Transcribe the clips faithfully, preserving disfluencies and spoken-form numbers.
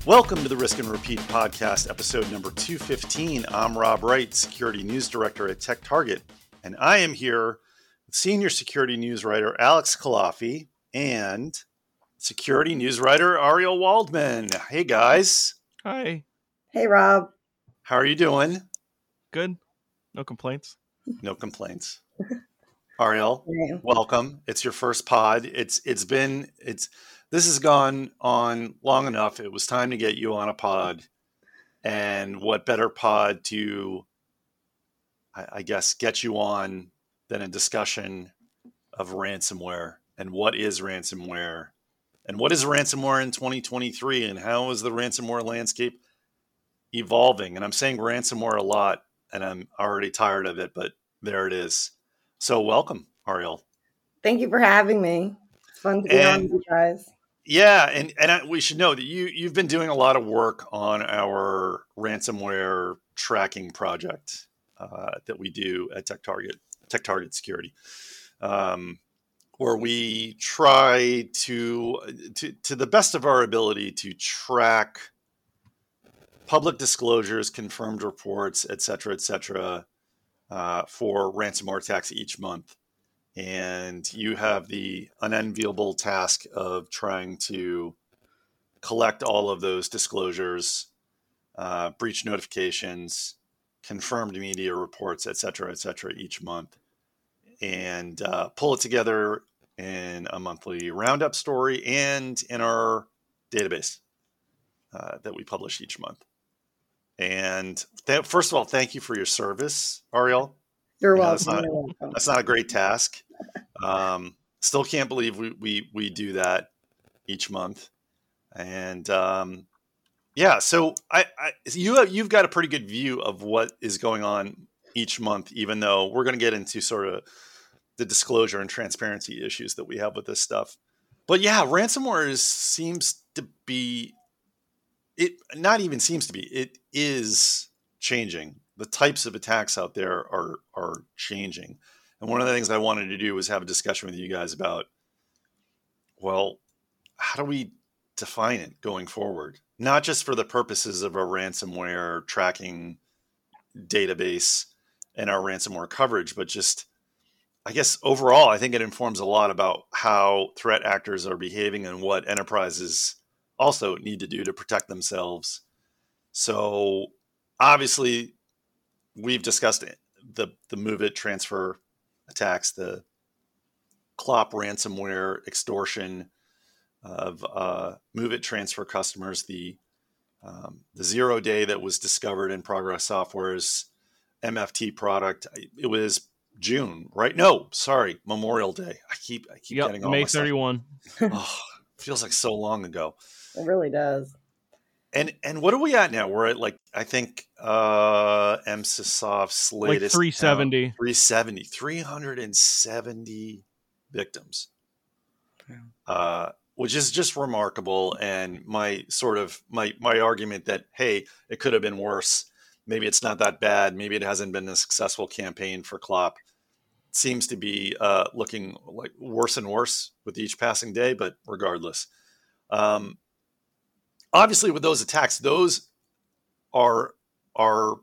Welcome to the Risk and Repeat podcast, episode number two fifteen. I'm Rob Wright, Security News Director at TechTarget, and I am here with Senior Security News Writer Alex Kalafi and Security News Writer Ariel Waldman. Hey, guys. Hi. Hey, Rob. How are you doing? Good. No complaints. No complaints. Ariel, Yeah. welcome. It's your first pod. It's it's been it's this has gone on long enough. It was time to get you on a pod. And what better pod to, I, I guess, get you on than a discussion of ransomware and what is ransomware and what is ransomware in twenty twenty-three and how is the ransomware landscape evolving? And I'm saying ransomware a lot and I'm already tired of it, but there it is. So welcome, Ariel. Thank you for having me. It's fun to be And- on with you guys. Yeah, and, and I, we should know that you, you've been doing a lot of work on our ransomware tracking project uh, that we do at TechTarget, TechTarget Security, um, where we try to, to, to the best of our ability, to track public disclosures, confirmed reports, et cetera, et cetera, uh, for ransomware attacks each month. And you have the unenviable task of trying to collect all of those disclosures, uh, breach notifications, confirmed media reports, et cetera, et cetera, each month, and uh, pull it together in a monthly roundup story and in our database uh, that we publish each month. And th- first of all, thank you for your service, Ariel. You're You know, welcome. it's not- You're welcome. That's not a great task. Um, still can't believe we, we, we do that each month. And um, yeah, so I, I you have, you've got a pretty good view of what is going on each month, even though we're going to get into sort of the disclosure and transparency issues that we have with this stuff. But yeah, ransomware is, seems to be, it not even seems to be, it is changing. The types of attacks out there are are changing. And one of the things I wanted to do was have a discussion with you guys about, well, how do we define it going forward? Not just for the purposes of a ransomware tracking database and our ransomware coverage, but just, I guess, overall, I think it informs a lot about how threat actors are behaving and what enterprises also need to do to protect themselves. So obviously, we've discussed it, the the MOVEit transfer attacks, the Clop ransomware extortion of uh, MOVEit transfer customers, the um, the zero day that was discovered in Progress Software's M F T product. It was June, right? No, sorry, Memorial Day. I keep I keep Yep, getting all May my stuff- thirty-first. Oh, feels like so long ago. It really does. And and what are we at now? We're at like, I think uh MSysSoft's Like latest three seventy. count, three seventy, three hundred seventy victims. Yeah. Uh, which is just remarkable. And my sort of my my argument that, hey, it could have been worse. Maybe it's not that bad. Maybe it hasn't been a successful campaign for Clop. Seems to be uh, looking like worse and worse with each passing day, but regardless. Um, Obviously, with those attacks, those are are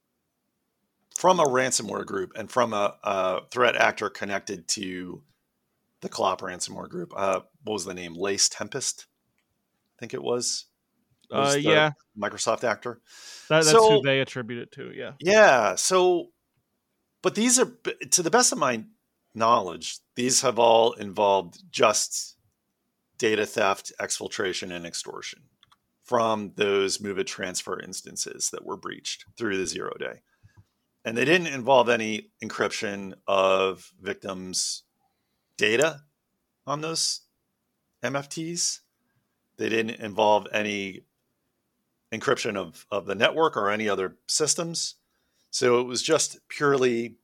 from a ransomware group and from a, a threat actor connected to the Clop ransomware group. Uh, what was the name? Lace Tempest, I think it was. was Uh, the yeah, Microsoft actor. that, that's So- who they attribute it to. Yeah. Yeah. So, but these are, to the best of my knowledge, these have all involved just data theft, exfiltration, and extortion from those MOVEit transfer instances that were breached through the zero day. And they didn't involve any encryption of victims' data on those M F Ts. They didn't involve any encryption of, of the network or any other systems. So it was just purely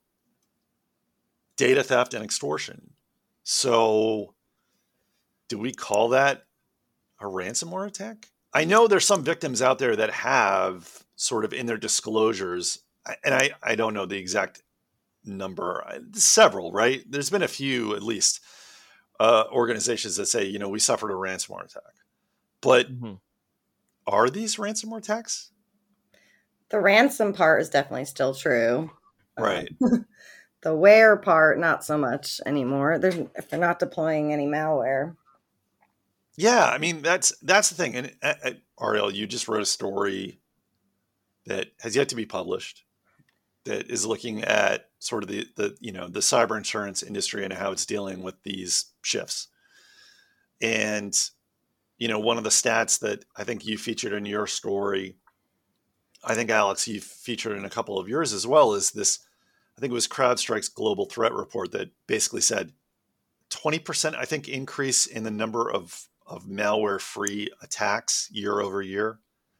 data theft and extortion. So do we call that a ransomware attack? I know there's some victims out there that have sort of in their disclosures, and I, I don't know the exact number, several, right? There's been a few, at least, uh, organizations that say, you know, we suffered a ransomware attack. But Mm-hmm. are these ransomware attacks? The ransom part is definitely still true. Right. Um, the where part, not so much anymore. There's, if they're not deploying any malware. Yeah, I mean that's that's the thing. And uh, uh, Ariel, you just wrote a story that has yet to be published that is looking at sort of the the you know the cyber insurance industry and how it's dealing with these shifts. And you know, one of the stats that I think you featured in your story, I think Alex, you featured in a couple of yours as well, is this. I think it was CrowdStrike's global threat report that basically said twenty percent, I think, increase in the number of of malware-free attacks year over year,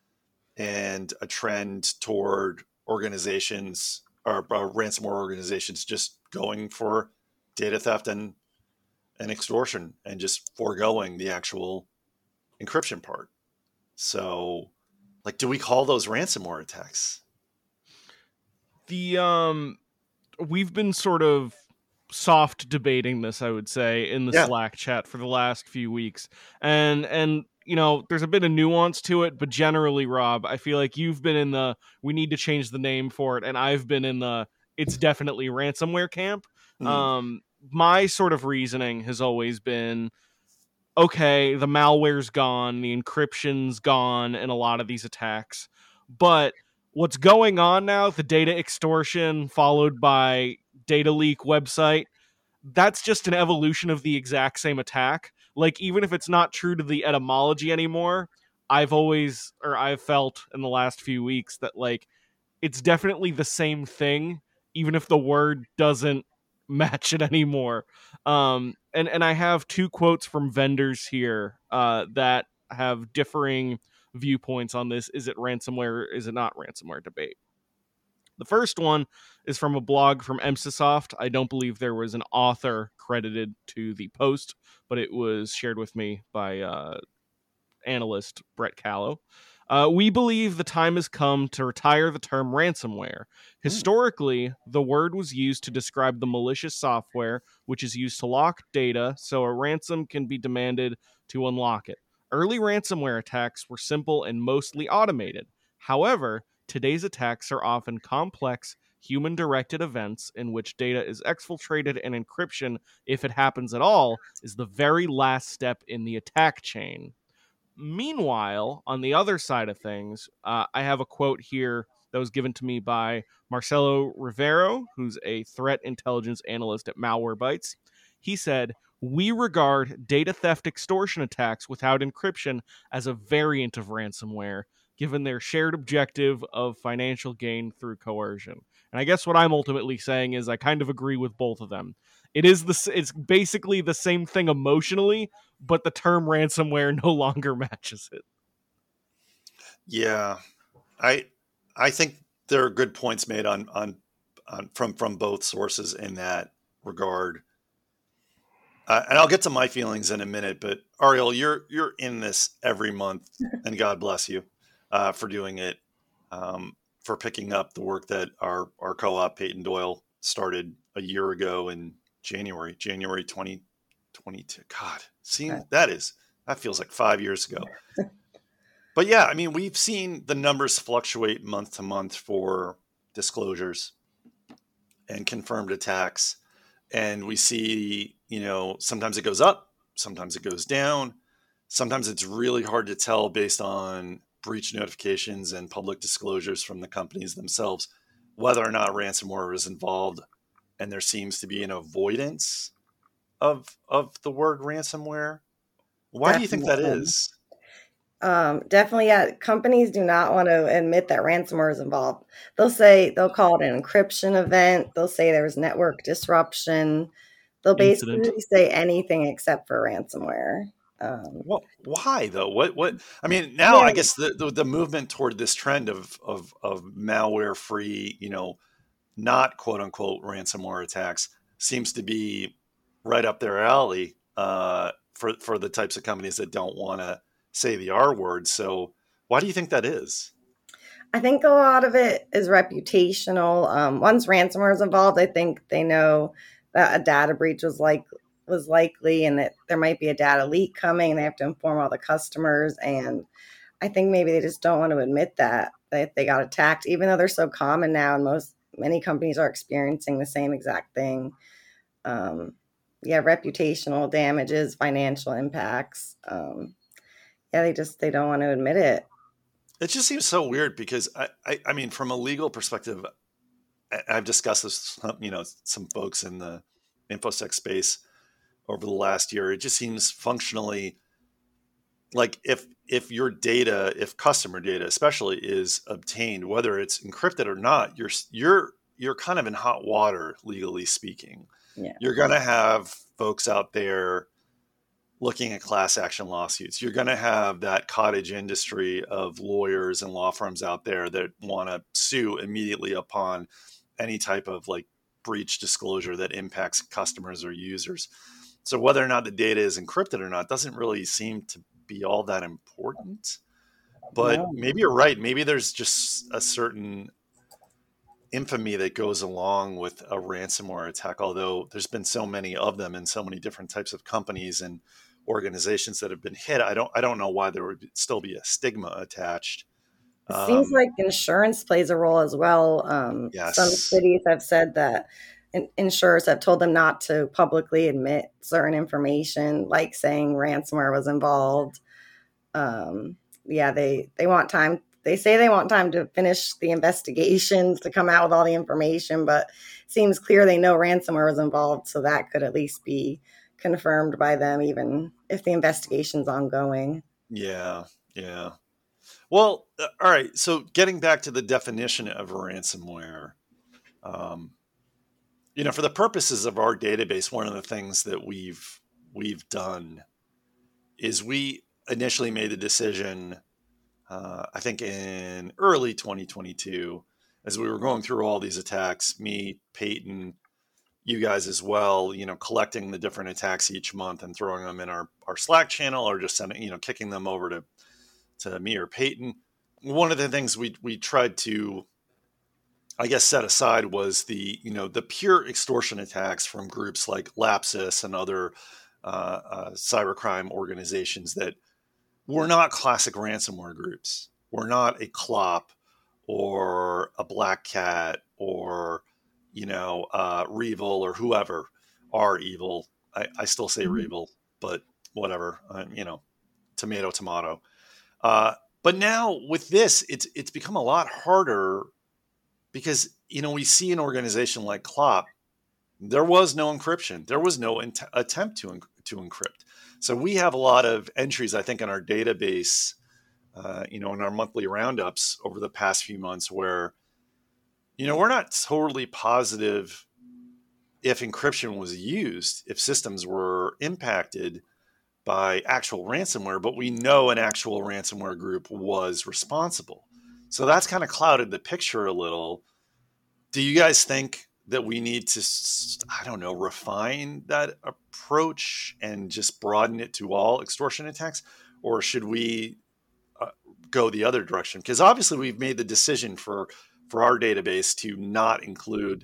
and a trend toward organizations or, or ransomware organizations just going for data theft and and extortion and just foregoing the actual encryption part. So, like, do we call those ransomware attacks? The um, we've been sort of soft debating this, I would say, in the Yeah. Slack chat for the last few weeks, and and you know, there's a bit of nuance to it, but generally, Rob, I feel like you've been in the we need to change the name for it, and I've been in the it's definitely ransomware camp. Mm. Um, my sort of reasoning has always been, okay, the malware's gone, the encryption's gone in a lot of these attacks, but what's going on now, the data extortion followed by data leak website, that's just an evolution of the exact same attack. Like, even if it's not true to the etymology anymore, I've always, or I've felt in the last few weeks that, like, it's definitely the same thing, even if the word doesn't match it anymore. Um, and, and I have two quotes from vendors here uh, that have differing viewpoints on this. Is it ransomware? Is it not ransomware debate? The first one is from a blog from Emsisoft. I don't believe there was an author credited to the post, but it was shared with me by uh, analyst Brett Callow. Uh, we believe the time has come to retire the term ransomware. Historically, the word was used to describe the malicious software which is used to lock data so a ransom can be demanded to unlock it. Early ransomware attacks were simple and mostly automated. However, today's attacks are often complex, human-directed events in which data is exfiltrated, and encryption, if it happens at all, is the very last step in the attack chain. Meanwhile, on the other side of things, uh, I have a quote here that was given to me by Marcelo Rivero, who's a threat intelligence analyst at Malwarebytes. He said, "We regard data theft extortion attacks without encryption as a variant of ransomware, given their shared objective of financial gain through coercion." And I guess what I'm ultimately saying is I kind of agree with both of them. It is the it's basically the same thing emotionally, but the term ransomware no longer matches it. Yeah, I I think there are good points made on on, on from from both sources in that regard. Uh, and I'll get to my feelings in a minute, but Ariel, you're you're in this every month, and God bless you uh, for doing it, um, for picking up the work that our our co-op Peyton Doyle started a year ago in January, January twenty twenty-two. God, see, that is that feels like five years ago. But yeah, I mean, we've seen the numbers fluctuate month to month for disclosures and confirmed attacks. And we see, you know, sometimes it goes up, sometimes it goes down. Sometimes it's really hard to tell based on breach notifications and public disclosures from the companies themselves whether or not ransomware is involved. And there seems to be an avoidance of of the word ransomware. Why Definitely. do you think that is? Um, definitely, yeah. Companies do not want to admit that ransomware is involved. They'll say, they'll call it an encryption event. They'll say there was network disruption. They'll basically Incident. say anything except for ransomware. Um, well, why though? What, what, I mean, now yeah. I guess the, the, the movement toward this trend of, of, of malware free, you know, not quote unquote ransomware attacks seems to be right up their alley, uh, for, for the types of companies that don't want to say the R word. So why do you think that is? I think a lot of it is reputational. Um, once ransomware is involved, I think they know that a data breach was like was likely and that there might be a data leak coming, and they have to inform all the customers. And I think maybe they just don't want to admit that that they got attacked, even though they're so common now, and most many companies are experiencing the same exact thing. Um, yeah, reputational damages, financial impacts. Um, yeah, they just they don't want to admit it. It just seems so weird because I, I, I mean, from a legal perspective, I, I've discussed this, with, you know, some folks in the InfoSec space over the last year. It just seems functionally like if if your data, if customer data especially is obtained, whether it's encrypted or not, you're you're you're kind of in hot water, legally speaking. Yeah. You're going to have folks out there looking at class action lawsuits. You're going to have that cottage industry of lawyers and law firms out there that want to sue immediately upon any type of like breach disclosure that impacts customers or users. So whether or not the data is encrypted or not doesn't really seem to be all that important. But No. maybe you're right. Maybe there's just a certain infamy that goes along with a ransomware attack, although there's been so many of them and so many different types of companies and organizations that have been hit. I don't I don't know why there would still be a stigma attached. It seems Um, like insurance plays a role as well. Um, yes. Some cities have said that in- insurers have told them not to publicly admit certain information, like saying ransomware was involved. Um, yeah, they, they want time. They say they want time to finish the investigations to come out with all the information, but it seems clear they know ransomware was involved. So that could at least be confirmed by them, even if the investigation's ongoing. Yeah. Yeah. Well, uh, all right. So getting back to the definition of ransomware, um, you know, for the purposes of our database, one of the things that we've we've done is we initially made the decision, uh, I think in early twenty twenty-two, as we were going through all these attacks, me, Peyton, you guys as well, you know, collecting the different attacks each month and throwing them in our, our Slack channel or just sending, you know, kicking them over to, to me or Peyton. One of the things we, we tried to, I guess, set aside was the, you know, the pure extortion attacks from groups like Lapsus and other uh, uh, cybercrime organizations that were not classic ransomware groups. We're not a Clop or a Black Cat or, you know, uh, Revil or whoever are evil. I, I still say Mhm. Revil, but whatever, uh, you know, tomato, tomato. Uh, but now with this, it's it's become a lot harder because, you know, we see an organization like Clop, there was no encryption. There was no int- attempt to, en- to encrypt. So we have a lot of entries, I think, in our database, uh, you know, in our monthly roundups over the past few months where, you know, we're not totally positive if encryption was used, if systems were impacted by actual ransomware, but we know an actual ransomware group was responsible. So that's kind of clouded the picture a little. Do you guys think that we need to, I don't know, refine that approach and just broaden it to all extortion attacks? Or should we uh, go the other direction? Because obviously we've made the decision for, for our database to not include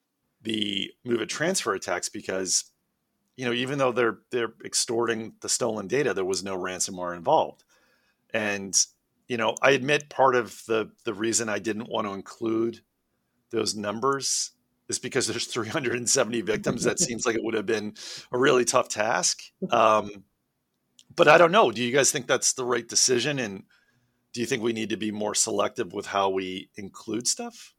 the move it transfer attacks because, you know, even though they're they're extorting the stolen data, there was no ransomware involved. And, you know, I admit part of the the reason I didn't want to include those numbers is because there's three hundred seventy victims. That seems like it would have been a really tough task. Um, but I don't know. Do you guys think that's the right decision? And do you think we need to be more selective with how we include stuff?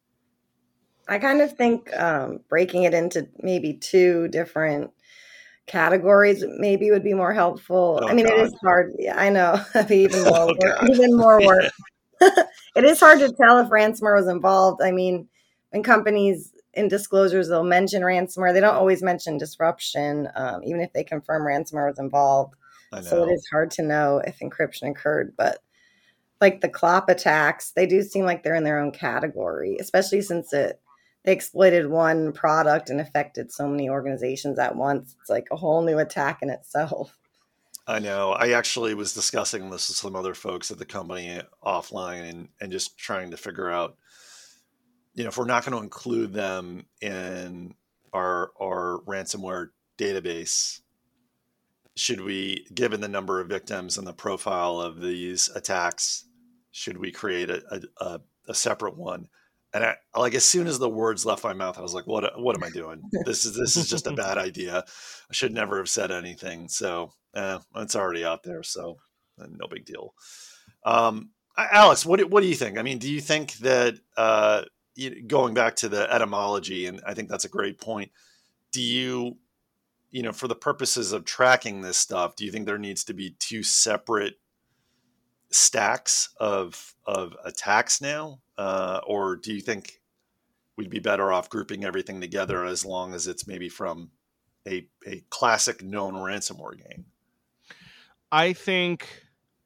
I kind of think um, breaking it into maybe two different categories maybe would be more helpful. Oh, I mean, it God. is hard. Yeah, I know. It'd be even more Oh, work. God. Even more work. Yeah. It is hard to tell if ransomware was involved. I mean, when companies in disclosures, they'll mention ransomware. They don't always mention disruption, um, even if they confirm ransomware was involved. I So it know. is hard to know if encryption occurred. But like the Clop attacks, they do seem like they're in their own category, especially since it they exploited one product and affected so many organizations at once. It's like a whole new attack in itself. I know. I actually was discussing this with some other folks at the company offline and, and just trying to figure out, you know, if we're not going to include them in our our ransomware database, should we, given the number of victims and the profile of these attacks, should we create a, a, a separate one? And I, like, as soon as the words left my mouth, I was like, what, what am I doing? This is, this is just a bad idea. I should never have said anything. So eh, it's already out there. So no big deal. Um, Alex, what, what do you think? I mean, do you think that, uh, going back to the etymology, and I think that's a great point. Do you, you know, for the purposes of tracking this stuff, do you think there needs to be two separate stacks of of attacks now, uh, or do you think we'd be better off grouping everything together as long as it's maybe from a a classic known ransomware game? I think,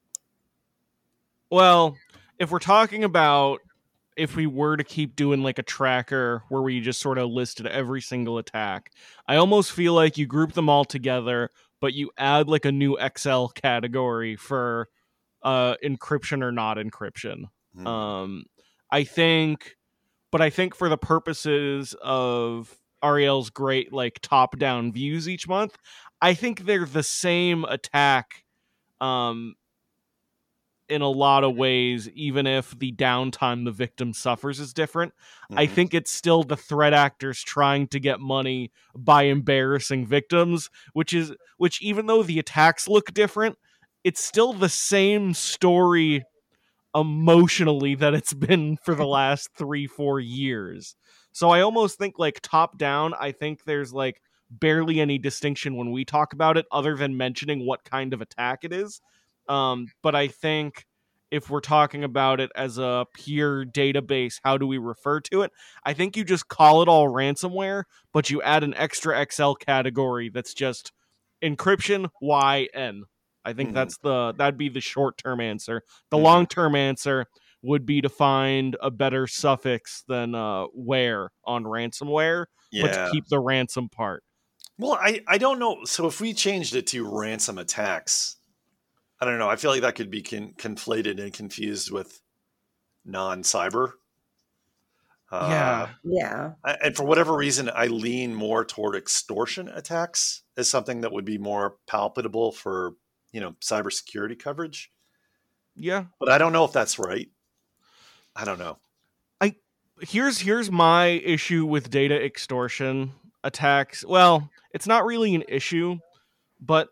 well, if we're talking about if we were to keep doing like a tracker where we just sort of listed every single attack, I almost feel like you group them all together, but you add like a new Excel category for uh, encryption or not encryption. Hmm. Um, I think, but I think for the purposes of Ariel's great like top-down views each month, I think they're the same attack um, in a lot of ways, even if the downtime the victim suffers is different. Mm-hmm. I think it's still the threat actors trying to get money by embarrassing victims, which is which even though the attacks look different, it's still the same story emotionally that it's been for the last three, four years. So I almost think like top down, I think there's like barely any distinction when we talk about it other than mentioning what kind of attack it is. Um, but I think if we're talking about it as a pure database, how do we refer to it? I think you just call it all ransomware, but you add an extra Excel category that's just encryption Y N. I think mm. that's the that'd be the short-term answer. The mm. long-term answer would be to find a better suffix than uh, where on ransomware, yeah. but to keep the ransom part. Well, I, I don't know. So if we changed it to ransom attacks, I don't know. I feel like that could be con- conflated and confused with non-cyber. Uh, yeah. Yeah. I, and for whatever reason, I lean more toward extortion attacks as something that would be more palpable for, you know, cybersecurity coverage. Yeah. But I don't know if that's right. I don't know. I here's here's my issue with data extortion attacks. Well, it's not really an issue, but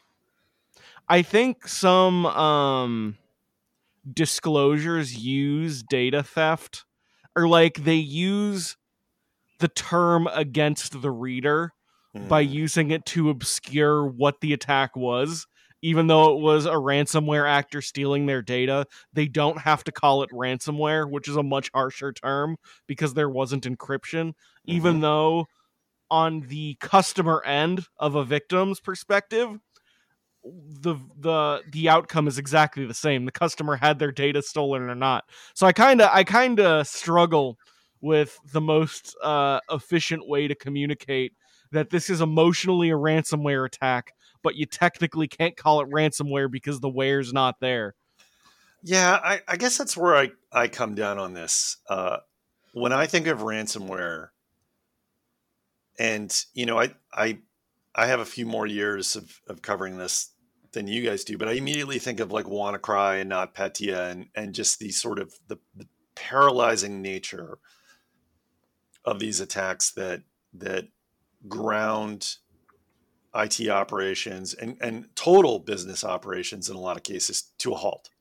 I think some um, disclosures use data theft, or like they use the term against the reader mm. by using it to obscure what the attack was. Even though it was a ransomware actor stealing their data, they don't have to call it ransomware, which is a much harsher term because there wasn't encryption. Mm-hmm. Even though on the customer end of a victim's perspective, the the the outcome is exactly the same. The customer had their data stolen or not. So I kind of I kind of struggle with the most uh, efficient way to communicate that this is emotionally a ransomware attack, but you technically can't call it ransomware because the ware's not there. Yeah, I, I guess that's where I, I come down on this. Uh, when I think of ransomware, and you know, I I I have a few more years of, of covering this than you guys do, but I immediately think of like WannaCry and NotPetya and and just the sort of the, the paralyzing nature of these attacks that that ground I T operations and, and total business operations in a lot of cases to a halt.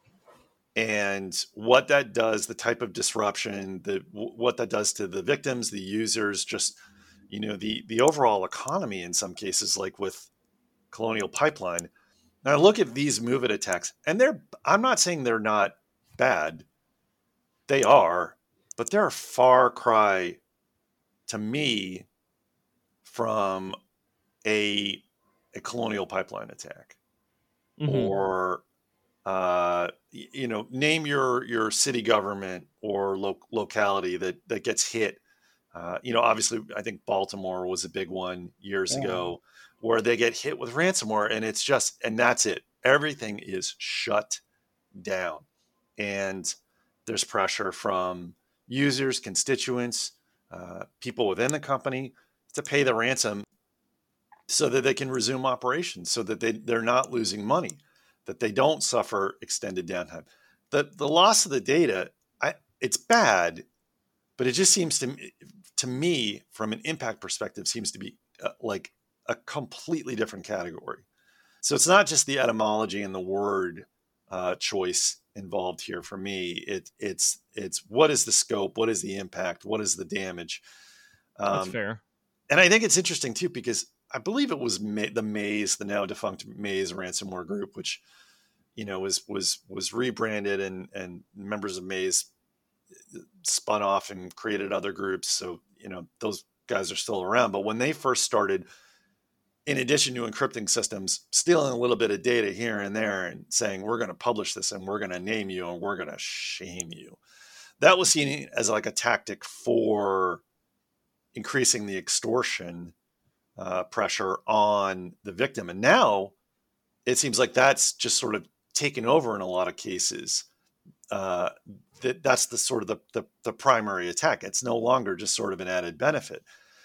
And what that does, the type of disruption, the what that does to the victims, the users, just, you know, the the overall economy in some cases, like with Colonial Pipeline. Now look at these MOVEit attacks, and they're I'm not saying they're not bad. They are, but they're a far cry to me from a a Colonial Pipeline attack. Mm-hmm. Or uh, you know, name your your city government or lo- locality that that gets hit. Uh, you know, obviously, I think Baltimore was a big one years yeah. ago, where they get hit with ransomware, and it's just, and that's it. Everything is shut down, and there's pressure from users, constituents, uh, people within the company to pay the ransom so that they can resume operations, so that they, they're not losing money, that they don't suffer extended downtime. The, the loss of the data, I, it's bad, but it just seems to, to me, from an impact perspective, seems to be uh, like a completely different category. So it's not just the etymology and the word uh, choice involved here for me. It, it's it's what is the scope? What is the impact? What is the damage? Um, That's fair. And I think it's interesting too, because I believe it was Ma- the Maze, the now defunct Maze ransomware group, which, you know, was was was rebranded, and and members of Maze spun off and created other groups. So, you know, those guys are still around. But when they first started, in addition to encrypting systems, stealing a little bit of data here and there and saying, we're going to publish this and we're going to name you and we're going to shame you, that was seen as like a tactic for increasing the extortion uh, pressure on the victim. And now it seems like that's just sort of taken over in a lot of cases. Uh, that that's the sort of the, the, the primary attack. It's no longer just sort of an added benefit.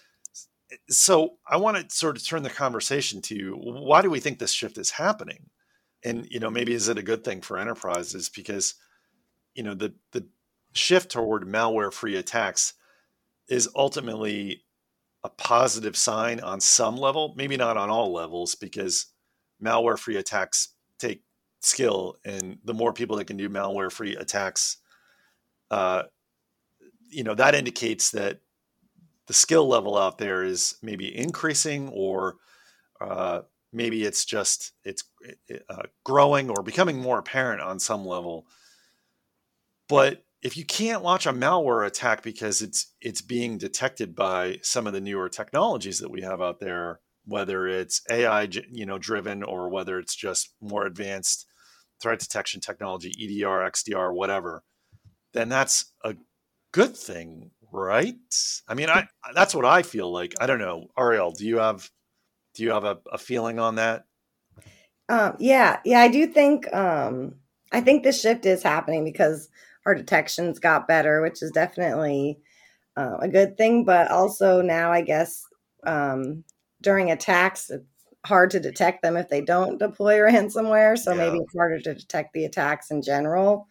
So I want to sort of turn the conversation to, why do we think this shift is happening? And, you know, maybe is it a good thing for enterprises? Because, you know, the, the shift toward malware-free attacks is ultimately a positive sign on some level, maybe not on all levels, because malware-free attacks take skill, and the more people that can do malware-free attacks, uh, you know, that indicates that the skill level out there is maybe increasing, or uh, maybe it's just it's uh, growing or becoming more apparent on some level. But if you can't launch a malware attack because it's it's being detected by some of the newer technologies that we have out there, whether it's A I, you know, driven, or whether it's just more advanced threat detection technology, E D R, X D R, whatever, then that's a good thing, right? I mean, I that's what I feel like. I don't know, Ariel, do you have do you have a, a feeling on that? Um, yeah, yeah, I do think um, I think this shift is happening because our detections got better, which is definitely uh, a good thing. But also now, I guess um, during attacks, it's hard to detect them if they don't deploy ransomware. So Yeah. maybe it's harder to detect the attacks in general.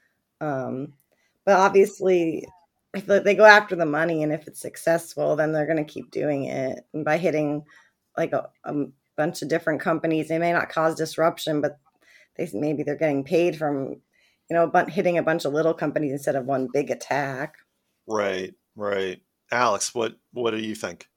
Um, but obviously, if they go after the money, and if it's successful, then they're going to keep doing it. And by hitting like a, a bunch of different companies, they may not cause disruption, but they maybe they're getting paid from, you know, hitting a bunch of little companies instead of one big attack. Right, right. Alex, what what do you think?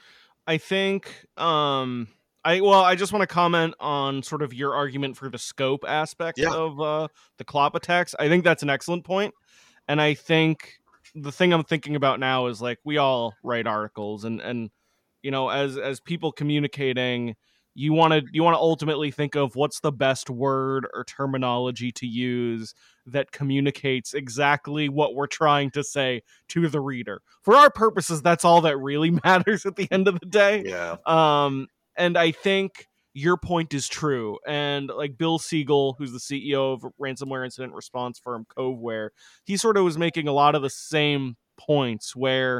I think, um, I well, I just want to comment on sort of your argument for the scope aspect Yeah. of uh, the Clop attacks. I think that's an excellent point, and I think the thing I'm thinking about now is, like, we all write articles, and and you know, as as people communicating, you want to you want to ultimately think of what's the best word or terminology to use that communicates exactly what we're trying to say to the reader. For our purposes, that's all that really matters at the end of the day. Yeah. Um, and I think your point is true. And like Bill Siegel, who's the C E O of ransomware incident response firm Coveware, he sort of was making a lot of the same points where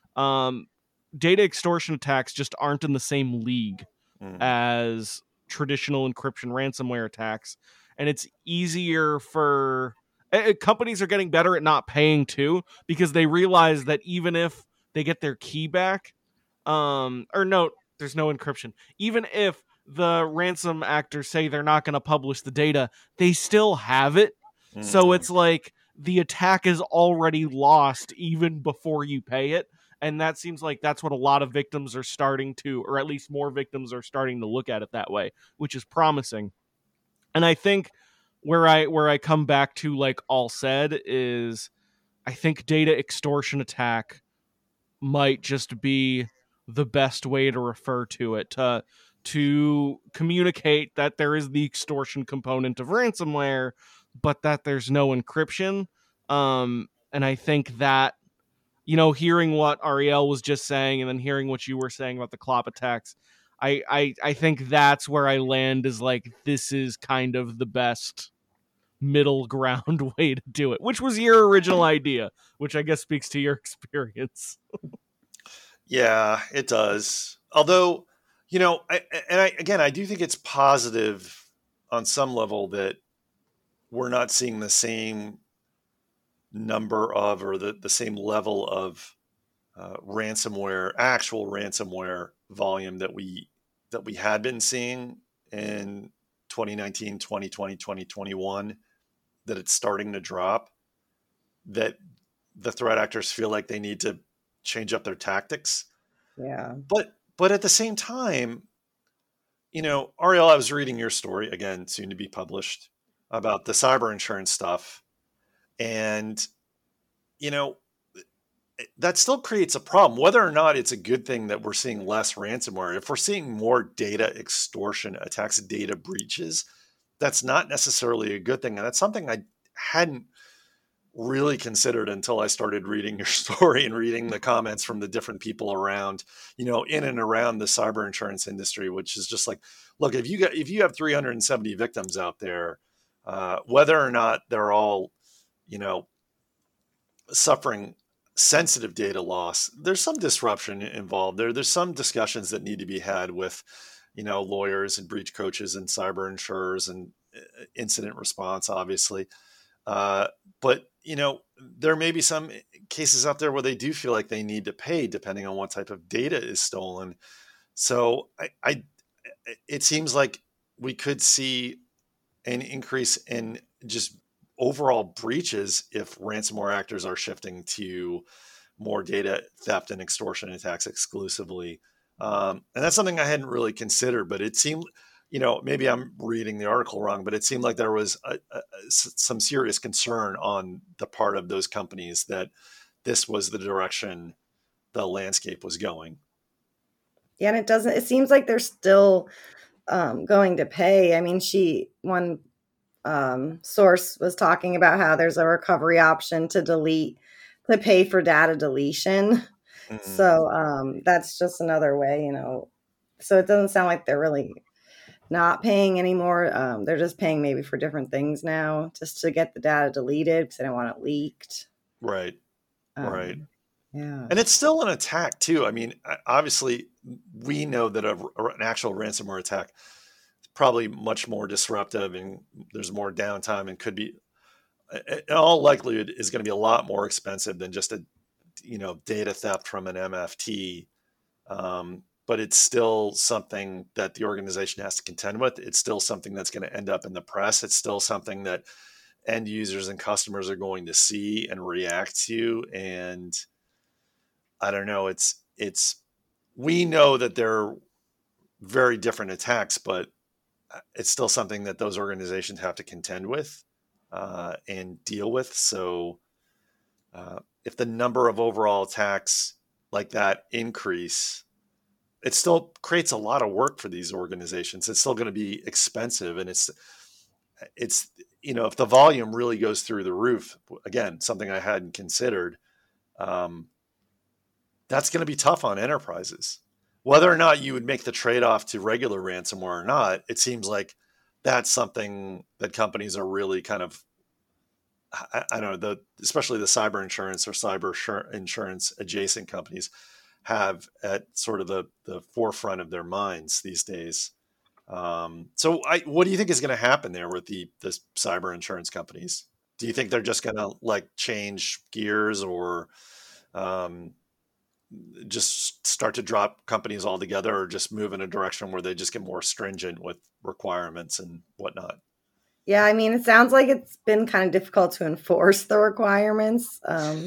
um, data extortion attacks just aren't in the same league mm. as traditional encryption ransomware attacks. And it's easier for uh, companies are getting better at not paying too, because they realize that even if they get their key back, um, or no, there's no encryption. Even if the ransom actors say they're not going to publish the data, they still have it. Mm. So it's like the attack is already lost even before you pay it. And that seems like that's what a lot of victims are starting to, or at least more victims are starting to look at it that way, which is promising. And I think where I where I come back to, like all said, is I think data extortion attack might just be the best way to refer to it, to, to communicate that there is the extortion component of ransomware, but that there's no encryption. Um, and I think that, you know, hearing what Ariel was just saying and then hearing what you were saying about the Clop attacks, I, I, I think that's where I land, is like, this is kind of the best middle ground way to do it, which was your original idea, which I guess speaks to your experience. Yeah, it does. Although, You know, I, and I, again, I do think it's positive on some level that we're not seeing the same number of, or the, the same level of uh, ransomware, actual ransomware volume that we, that we had been seeing in twenty nineteen, twenty twenty, twenty twenty-one, that it's starting to drop, that the threat actors feel like they need to change up their tactics. Yeah. But, but at the same time, you know, Ariel, I was reading your story, again, soon to be published, about the cyber insurance stuff. And, you know, that still creates a problem, whether or not it's a good thing that we're seeing less ransomware. If we're seeing more data extortion attacks, data breaches, that's not necessarily a good thing. And that's something I hadn't really considered until I started reading your story and reading the comments from the different people around, you know, in and around the cyber insurance industry, which is just like, look, if you got, if you have three hundred seventy victims out there, uh, whether or not they're all, you know, suffering sensitive data loss, there's some disruption involved there. There's some discussions that need to be had with, you know, lawyers and breach coaches and cyber insurers and incident response, obviously. Uh, but, you know, there may be some cases out there where they do feel like they need to pay depending on what type of data is stolen. So I, I it seems like we could see an increase in just overall breaches if ransomware actors are shifting to more data theft and extortion attacks exclusively. Um, and that's something I hadn't really considered, but it seemed, you know, maybe I'm reading the article wrong, but it seemed like there was a, a, some serious concern on the part of those companies that this was the direction the landscape was going. Yeah, and it doesn't, it seems like they're still um, going to pay. I mean, she, one um, source was talking about how there's a recovery option to delete, to pay for data deletion. Mm-hmm. So um, that's just another way, you know, so it doesn't sound like they're really not paying anymore. Um, they're just paying maybe for different things now just to get the data deleted because they don't want it leaked. Right. Um, right. Yeah. And it's still an attack too. I mean, obviously we know that a, an actual ransomware attack is probably much more disruptive and there's more downtime and could be, in all likelihood, is going to be a lot more expensive than just a, you know, data theft from an M F T. Um, but it's still something that the organization has to contend with. It's still something that's going to end up in the press. It's still something that end users and customers are going to see and react to. And I don't know, it's, it's, we know that they're very different attacks, but it's still something that those organizations have to contend with uh, and deal with. So uh, if the number of overall attacks like that increase, it still creates a lot of work for these organizations. It's still going to be expensive. And it's, it's, you know, if the volume really goes through the roof, again, something I hadn't considered, um, that's going to be tough on enterprises. Whether or not you would make the trade-off to regular ransomware or not, it seems like that's something that companies are really kind of, I, I don't know, the, especially the cyber insurance or cyber insurance adjacent companies have at sort of the, the forefront of their minds these days. Um, so I, what do you think is going to happen there with the, the cyber insurance companies? Do you think they're just going to like change gears or um, just start to drop companies altogether, or just move in a direction where they just get more stringent with requirements and whatnot? Yeah, I mean, it sounds like it's been kind of difficult to enforce the requirements, um,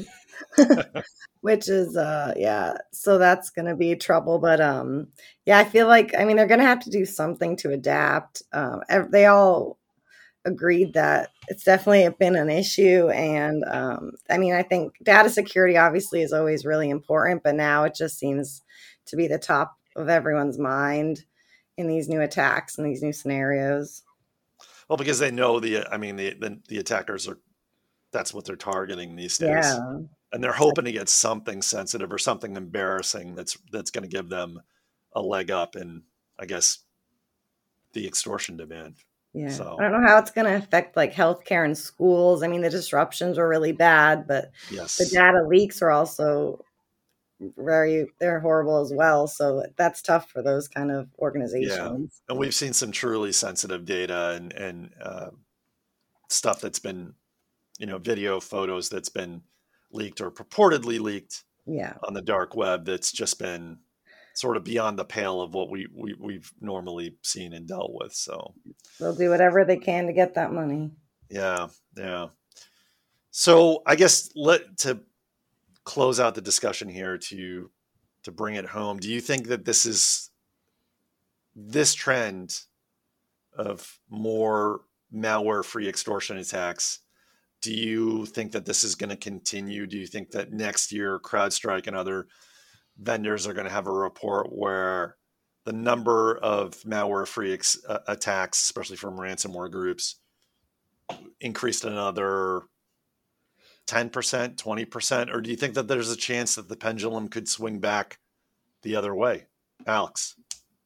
which is, uh, yeah, so that's going to be trouble. But um, yeah, I feel like, I mean, they're going to have to do something to adapt. Um, they all agreed that it's definitely been an issue. And um, I mean, I think data security obviously is always really important, but now it just seems to be the top of everyone's mind in these new attacks and these new scenarios. Well, because they know the, I mean, the, the, the attackers are, that's what they're targeting these days. Yeah. And they're hoping to get something sensitive or something embarrassing that's, that's going to give them a leg up in, I guess, the extortion demand. Yeah. So, I don't know how it's going to affect like healthcare and schools. I mean, the disruptions were really bad, but yes, the data leaks are also very, they're horrible as well. So that's tough for those kind of organizations. Yeah. And we've seen some truly sensitive data and, and uh, stuff that's been, you know, video photos that's been leaked or purportedly leaked Yeah. on the dark web that's just been sort of beyond the pale of what we, we, we've normally seen and dealt with. So they'll do whatever they can to get that money. Yeah. Yeah. So I guess let to close out the discussion here to, to bring it home. Do you think that this is this trend of more malware-free extortion attacks? Do you think that this is going to continue? Do you think that next year CrowdStrike and other vendors are going to have a report where the number of malware-free ex- uh, attacks, especially from ransomware groups, increased another ten percent, twenty percent? Or do you think that there's a chance that the pendulum could swing back the other way? Alex?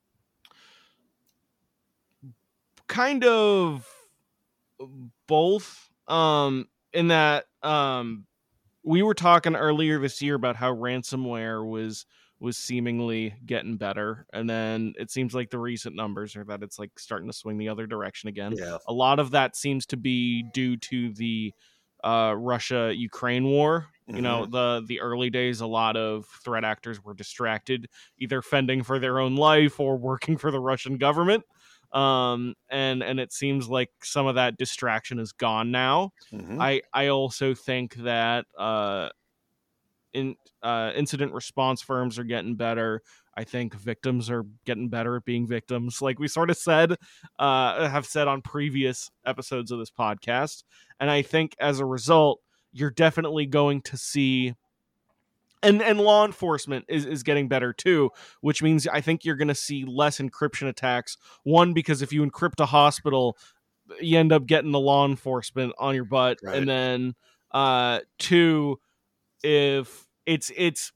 Kind of both. Um, in that um, we were talking earlier this year about how ransomware was was seemingly getting better, and then it seems like the recent numbers are that it's like starting to swing the other direction again. Yeah. A lot of that seems to be due to the uh, Russia-Ukraine war. You Mm-hmm. know, the the early days, a lot of threat actors were distracted, either fending for their own life or working for the Russian government. Um, and and it seems like some of that distraction is gone now. Mm-hmm. I I also think that uh, in uh, incident response firms are getting better. I think victims are getting better at being victims, like we sort of said, uh, have said on previous episodes of this podcast. And I think as a result, you're definitely going to see. And and law enforcement is, is getting better too, which means I think you're going to see less encryption attacks. One, because if you encrypt a hospital, you end up getting the law enforcement on your butt. Right. And then uh, two, if it's it's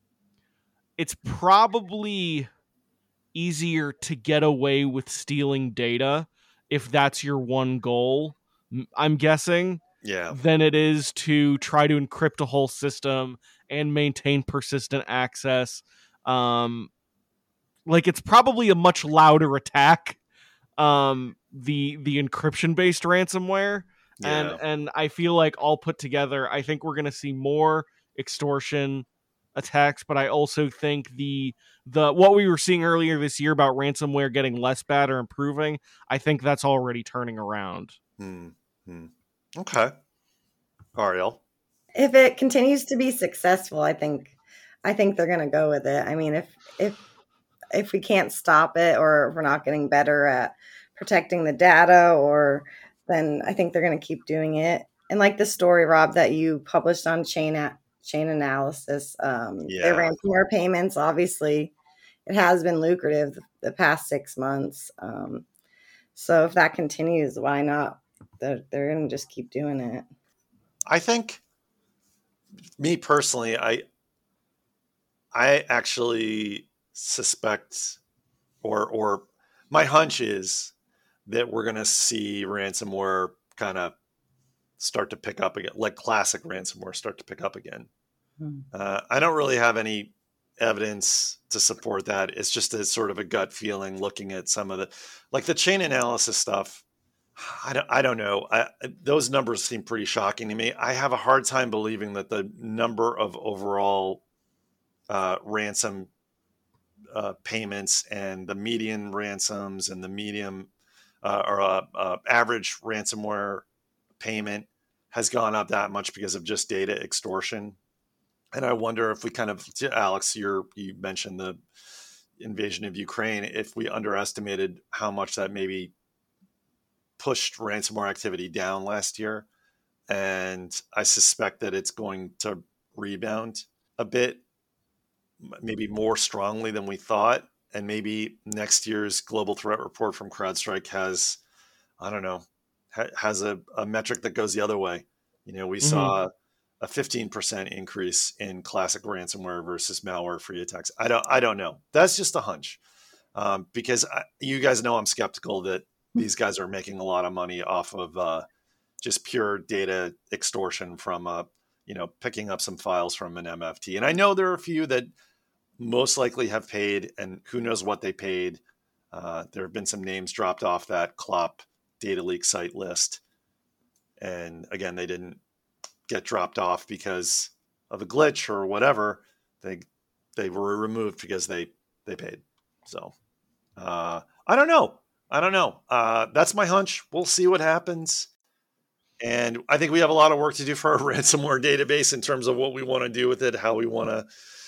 it's probably easier to get away with stealing data if that's your one goal, I'm guessing. Yeah. Than it is to try to encrypt a whole system and maintain persistent access. Um, like it's probably a much louder attack, um, the the encryption based ransomware, Yeah. and and I feel like all put together, I think we're gonna see more extortion attacks, but I also think the the what we were seeing earlier this year about ransomware getting less bad or improving, I think that's already turning around. Hmm. Hmm. Okay. Ariel? If it continues to be successful, I think I think they're going to go with it. I mean, if if if we can't stop it, or if we're not getting better at protecting the data, or then I think they're going to keep doing it. And like the story, Rob, that you published on Chain a- Chain Analysis, um, Yeah. their ransomware payments, obviously, it has been lucrative the past six months. Um, so if that continues, why not? They're, they're going to just keep doing it. I think, me personally, I I actually suspect, or or my hunch is that we're going to see ransomware kind of start to pick up again, like classic ransomware start to pick up again. Hmm. Uh, I don't really have any evidence to support that. It's just a sort of a gut feeling looking at some of the, like the chain analysis stuff. I don't, I don't know. I, those numbers seem pretty shocking to me. I have a hard time believing that the number of overall uh, ransom uh, payments and the median ransoms and the medium uh, or uh, uh, average ransomware payment has gone up that much because of just data extortion. And I wonder if we kind of, Alex, you're, you mentioned the invasion of Ukraine, if we underestimated how much that maybe pushed ransomware activity down last year. And I suspect that it's going to rebound a bit, maybe more strongly than we thought. And maybe next year's global threat report from CrowdStrike has, I don't know, ha- has a, a metric that goes the other way. You know, we mm-hmm. saw a fifteen percent increase in classic ransomware versus malware-free attacks. I don't, I don't know. That's just a hunch, um, because I, you guys know I'm skeptical that these guys are making a lot of money off of uh, just pure data extortion from a you know, picking up some files from an M F T. And I know there are a few that most likely have paid, and who knows what they paid. Uh, there have been some names dropped off that Clop data leak site list. And again, they didn't get dropped off because of a glitch or whatever. They they were removed because they, they paid. So uh, I don't know. I don't know. Uh, that's my hunch. We'll see what happens. And I think we have a lot of work to do for our ransomware database in terms of what we want to do with it, how we want to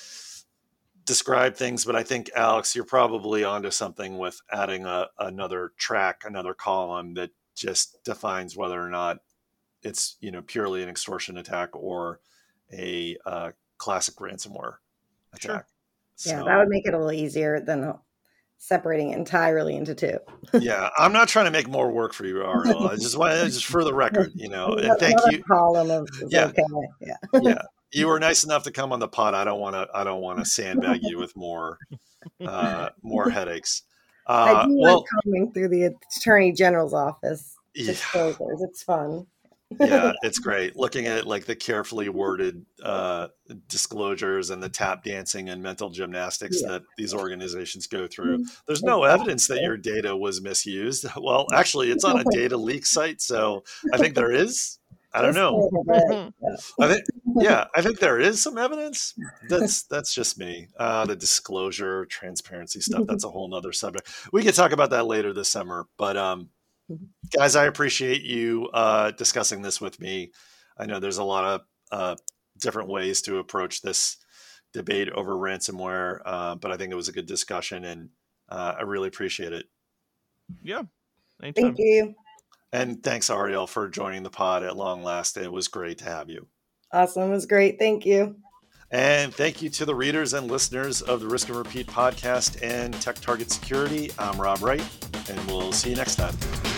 describe things. But I think, Alex, you're probably onto something with adding a, another track, another column that just defines whether or not it's, you know, purely an extortion attack or a uh, classic ransomware attack. Sure. Yeah, so, that would make it a little easier than separating it entirely into two. Yeah, I'm not trying to make more work for you, Ariel. I just want just for the record, you know, and thank Another you. Column of Yeah. okay. Yeah. Yeah, you were nice enough to come on the pod. I don't want to. I don't want to sandbag you with more, uh, more headaches. Uh, I do well, like coming through the Attorney General's office. yeah, Disclosures. It's fun. yeah, it's great looking at like the carefully worded uh, disclosures and the tap dancing and mental gymnastics Yeah. that these organizations go through. There's no evidence that your data was misused. Well, actually, it's on a data leak site, so I think there is. I don't Just a know. little bit, yeah. I think, yeah, I think there is some evidence. That's that's just me. Uh, the disclosure, transparency stuff. That's a whole nother subject. We can talk about that later this summer. But um, guys, I appreciate you uh, discussing this with me. I know there's a lot of uh, different ways to approach this debate over ransomware, uh, but I think it was a good discussion, and uh, I really appreciate it. Yeah, anytime. Thank you. And thanks, Ariel, for joining the pod at long last. It was great to have you. Awesome. It was great. Thank you. And thank you to the readers and listeners of the Risk and Repeat podcast and Tech Target Security. I'm Rob Wright, and we'll see you next time.